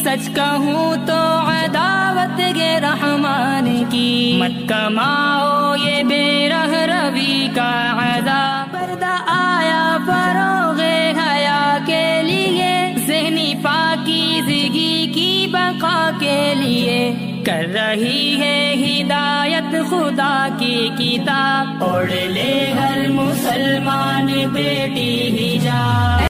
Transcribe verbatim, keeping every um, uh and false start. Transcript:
सच कहूँ तो अदावत ये रहमान की, मत कमाओ ये बेरह रवि का अज़ाब। पर्दा आया फरोगे हया के लिए, ज़हनी पाकीज़गी की बका के लिए, कर रही है हिदायत खुदा की किताब। ओढ़ ले हर मुसलमान बेटी हिजाब।